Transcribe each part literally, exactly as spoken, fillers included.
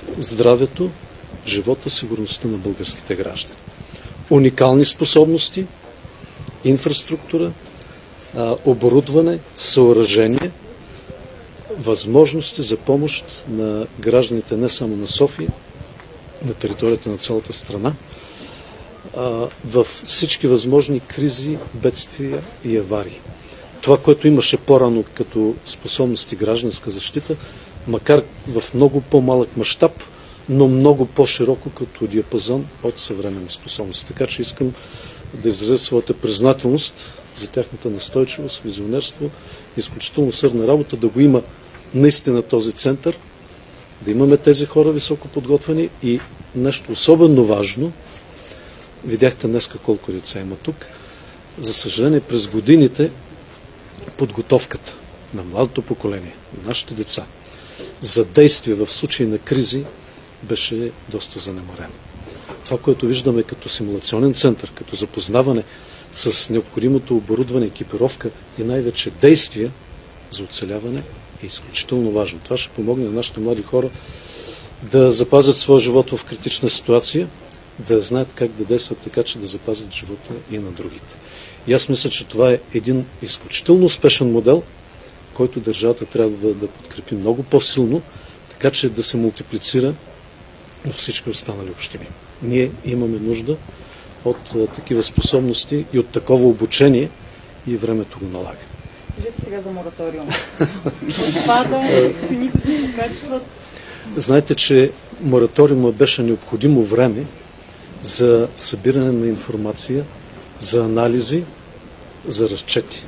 здравето, живота, сигурността на българските граждани. Уникални способности, инфраструктура, оборудване, съоръжение, възможности за помощ на гражданите не само на София, на територията на цялата страна, във всички възможни кризи, бедствия и аварии. Това, което имаше по-рано като способности гражданска защита, макар в много по-малък мащаб, но много по-широко като диапазон от съвременни способности. Така че искам да изразя своята признателност за тяхната настойчивост, визионерство, изключително усърдна работа, да го има наистина този център, да имаме тези хора високо подготвени и нещо особено важно, видяхте днеска колко деца има тук, за съжаление през годините подготовката на младото поколение, на нашите деца, за действие в случай на кризи беше доста занемарено. Това, което виждаме като симулационен център, като запознаване с необходимото оборудване, екипировка и най-вече действия за оцеляване е изключително важно. Това ще помогне на нашите млади хора да запазят своя живот в критична ситуация, да знаят как да действат така, че да запазят живота и на другите. И аз мисля, че това е един изключително успешен модел, който държавата трябва да подкрепи много по-силно, така че да се мултиплицира във всички останали общини. Ние имаме нужда от а, такива способности и от такова обучение и времето го налага. Кажете сега за мораториум. Отпада, цените се покачват. Знаете, че мораториума беше необходимо време за събиране на информация, за анализи, за разчети.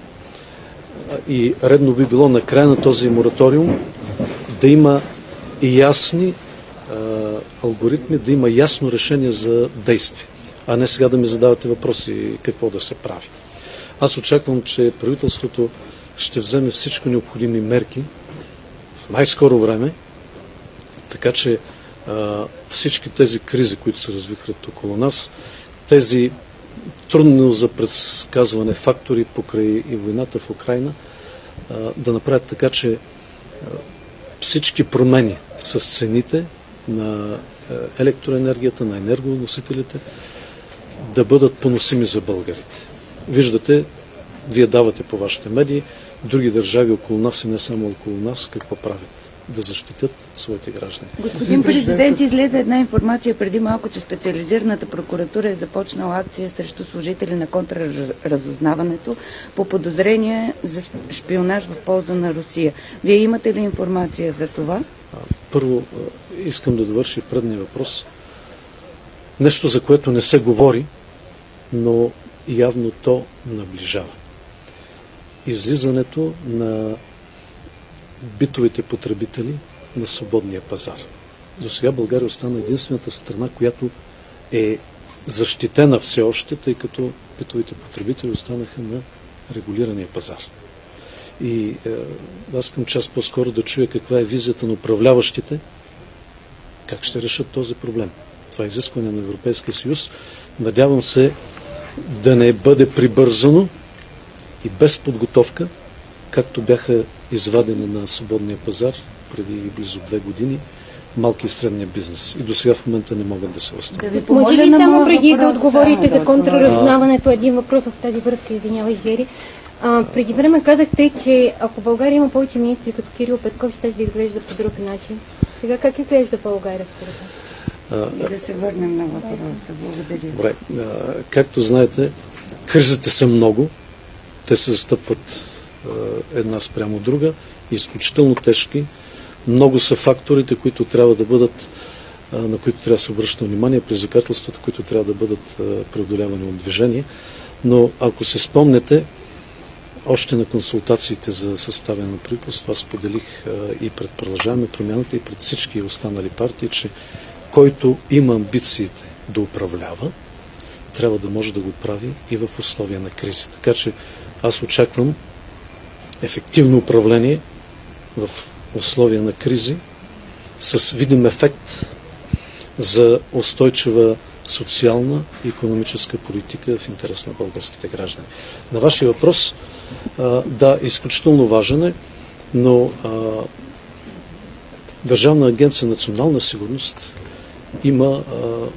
И редно би било на края на този мораториум да има и ясни а, алгоритми, да има ясно решение за действие, а не сега да ми задавате въпроси какво да се прави. Аз очаквам, че правителството ще вземе всички необходими мерки в най-скоро време, така че а, всички тези кризи, които се развихрят около нас, тези трудно за предсказване фактори покрай и войната в Украйна, а, да направят така, че а, всички промени с цените на електроенергията, на енергоносителите да бъдат поносими за българите. Виждате, вие давате по вашите медии, други държави около нас и не само около нас, какво правят? Да защитят своите граждани. Господин президент, излезе една информация преди малко, че специализираната прокуратура е започнала акция срещу служители на контрразузнаването по подозрение за шпионаж в полза на Русия. Вие имате ли информация за това? Първо, искам да довърши предния въпрос. Нещо, за което не се говори, но явно то наближава. Излизането на битовите потребители на свободния пазар. До сега България остана единствената страна, която е защитена все още, тъй като битовите потребители останаха на регулирания пазар. И е, аз искам час по-скоро да чуя каква е визията на управляващите, как ще решат този проблем. Това е изискване на Европейския съюз. Надявам се да не бъде прибързано и без подготовка, както бяха извадени на свободния пазар преди близо две години малки и средния бизнес. И до сега в момента не могат да се възстановят. Да може ли само преди да отговорите за контрразузнаването един въпрос в тази връзка, извинявай, Гери. А, преди време казахте, че ако България има повече министри като Кирил Петков, ще да изглежда по друг начин. Сега как изглежда България според вас? И да се върнем на въпроса. Благодаря. Добре. А, както знаете, кризите са много. Те се застъпват а, една спрямо друга. Изключително тежки. Много са факторите, които трябва да бъдат, а, на които трябва да се обръща внимание, предизвикателствата, които трябва да бъдат а, преодолявани от движение. Но ако се спомнете, още на консултациите за съставяне на правителство, аз споделих а, и пред Продължаваме промяната, и пред всички останали партии, че който има амбициите да управлява, трябва да може да го прави и в условия на кризи. Така че аз очаквам ефективно управление в условия на кризи с видим ефект за устойчива социална и икономическа политика в интерес на българските граждани. На вашия въпрос, а, да, изключително важен е, но а, Държавна агенция национална сигурност има а,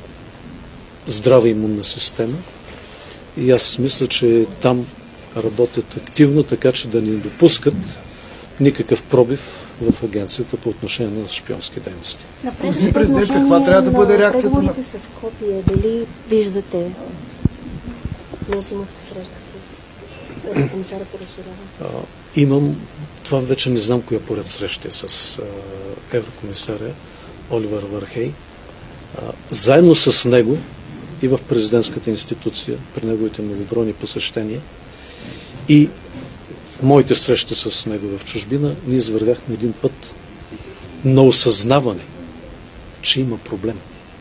здрава имунна система и аз мисля, че там работят активно, така че да не допускат никакъв пробив в агенцията по отношение на шпионски дейности. Господин президент, каква трябва да бъде реакцията на... с Скопие? Дали виждате? Днес имахте среща с комисаря по разширяване. Имам, това вече не знам коя поред среща с а, еврокомисаря Оливер Вархей. А, заедно с него и в президентската институция, при неговите многобройни посещения и в моите срещи с него в чужбина, ние извървяхме един път на осъзнаване, че има проблем.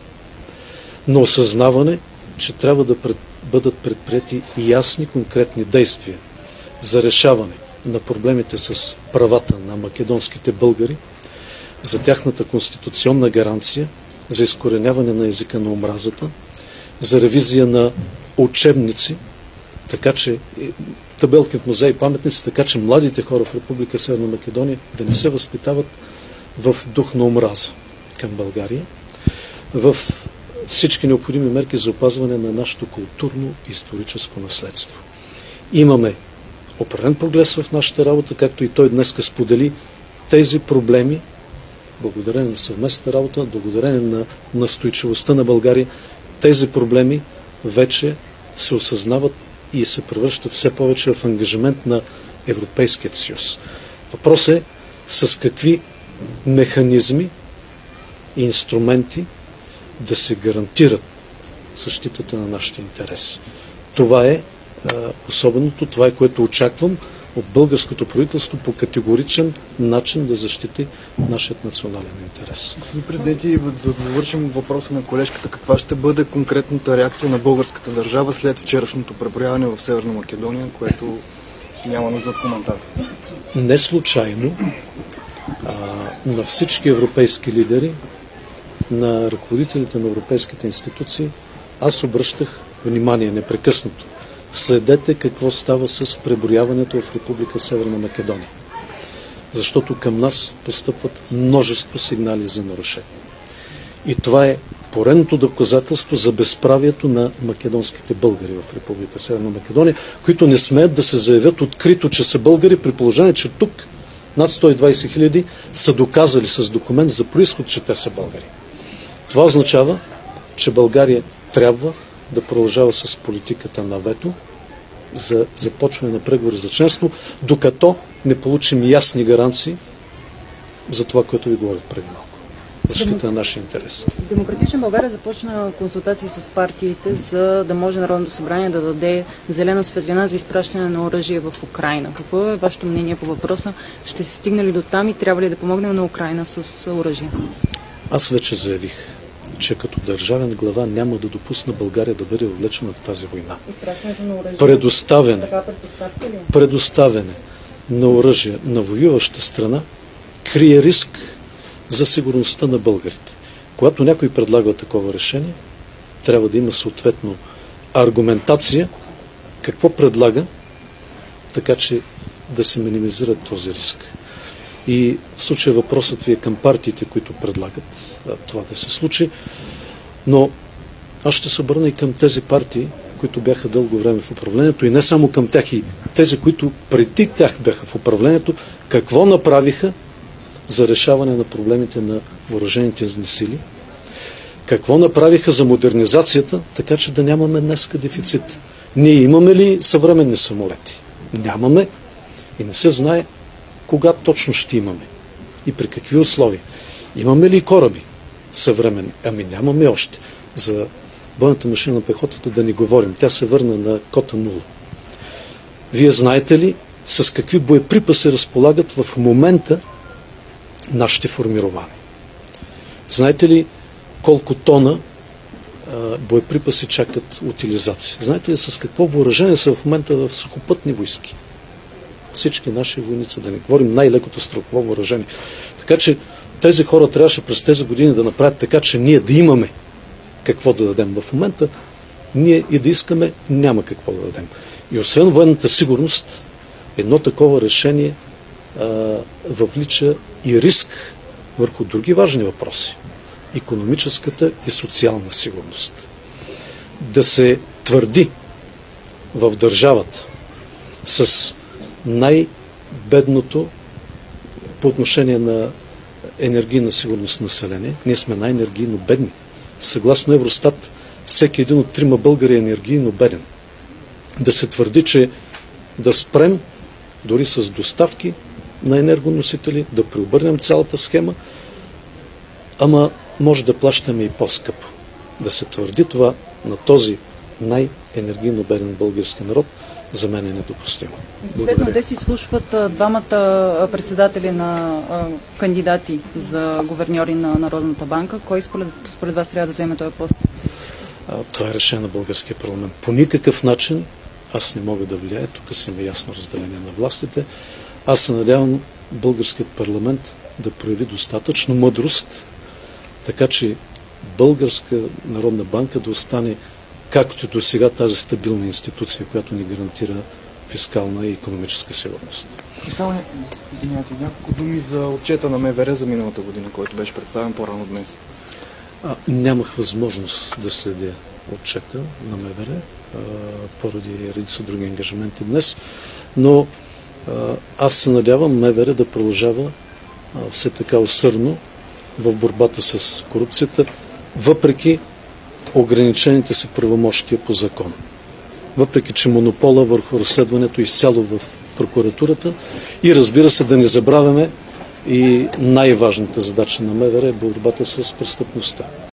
На осъзнаване, че трябва да пред, бъдат предприяти ясни, конкретни действия за решаване на проблемите с правата на македонските българи, за тяхната конституционна гаранция, за изкореняване на езика на омразата, за ревизия на учебници, така че табелки в музеи и паметници, така че младите хора в Република Северна Македония да не се възпитават в дух на омраза към България, в всички необходими мерки за опазване на нашето културно-историческо наследство. Имаме определен прогрес в нашата работа, както и той днес сподели тези проблеми, благодарение на съвместната работа, благодарение на настойчивостта на България, тези проблеми вече се осъзнават и се превръщат все повече в ангажимент на Европейският съюз. Въпрос е с какви механизми и инструменти да се гарантират защитата на нашите интереси. Това е а, особеното, това е което очаквам от българското правителство по категоричен начин да защити нашият национален интерес. Господин президент, и да довършим въпроса на колежката, каква ще бъде конкретната реакция на българската държава след вчерашното преброяване в Северна Македония, което няма нужда от коментар? Не случайно а, на всички европейски лидери, на ръководителите на европейските институции, аз обръщах внимание непрекъснато. Следете какво става с преброяването в Република Северна Македония. Защото към нас постъпват множество сигнали за нарушение. И това е поредното доказателство за безправието на македонските българи в Република Северна Македония, които не смеят да се заявят открито, че са българи, при положение, че тук над сто и двадесет хиляди са доказали с документ за произход, че те са българи. Това означава, че България трябва да продължава с политиката на вето за започване на преговори за членство, докато не получим ясни гаранции за това, което ви говорих преди малко. Защита на нашия интерес. Демократична България започна консултации с партиите, за да може Народното събрание да даде зелена светлина за изпращане на оръжие в Украйна. Какво е вашето мнение по въпроса? Ще се стигне ли до там и трябва ли да помогнем на Украйна с оръжие? Аз вече заявих, че като държавен глава няма да допусна България да бъде въвлечена в тази война. Изпращането на оръжие. Предоставяне, Така предпоставка ли? предоставяне на оръжие на воюваща страна крие риск за сигурността на българите. Когато някой предлага такова решение, трябва да има съответно аргументация какво предлага, така че да се минимизира този риск. И в случая въпросът ви е към партиите, които предлагат това да се случи, но аз ще се обърна и към тези партии, които бяха дълго време в управлението, и не само към тях, и тези, които преди тях бяха в управлението, какво направиха за решаване на проблемите на въоръжените ни сили, какво направиха за модернизацията, така че да нямаме днеска дефицит. Ние имаме ли съвременни самолети? Нямаме и не се знае кога точно ще имаме и при какви условия. Имаме ли кораби съвременни? Ами нямаме още. За бойната машина на пехотата да не говорим. Тя се върна на кота нула. Вие знаете ли с какви боеприпаси разполагат в момента нашите формирования? Знаете ли колко тона а, боеприпаси чакат утилизация? Знаете ли с какво въоръжение са в момента в сухопътни войски? Всички наши войници, да не говорим най-лекото стрелково въоръжение. Така че тези хора трябваше през тези години да направят така, че ние да имаме какво да дадем. В момента ние и да искаме няма какво да дадем. И освен военната сигурност, едно такова решение а, въвлича и риск върху други важни въпроси. Икономическата и социална сигурност. Да се твърди в държавата с най-бедното по отношение на енергийна сигурност население. Ние сме най-енергийно бедни. Съгласно Евростат, всеки един от трима българи е енергийно беден. Да се твърди, че да спрем дори с доставки на енергоносители, да преобърнем цялата схема, ама може да плащаме и по-скъпо. Да се твърди това на този най-енергийно беден български народ, за мен е недопустимо. Последно, те си слушват двамата председатели на а, кандидати за гуверньори на Народната банка. Кой според, според вас трябва да вземе този пост? А, това е решение на българския парламент. По никакъв начин аз не мога да влияя. Тук си има ясно разделение на властите. Аз се надявам българският парламент да прояви достатъчно мъдрост, така че Българска народна банка да остане както до сега тази стабилна институция, която ни гарантира фискална и икономическа сигурност. И само, извинявайте, няколко думи за отчета на МВР за миналата година, който беше представен по-рано днес. А, нямах възможност да следя отчета на МВР, а, поради редица други ангажименти днес, но а, аз се надявам МВР да продължава а, все така усърдно в борбата с корупцията, въпреки ограничените си правомощия по закон. Въпреки че монопола върху разследването изцяло в прокуратурата и, разбира се, да не забравяме и най-важната задача на МВР е борбата с престъпността.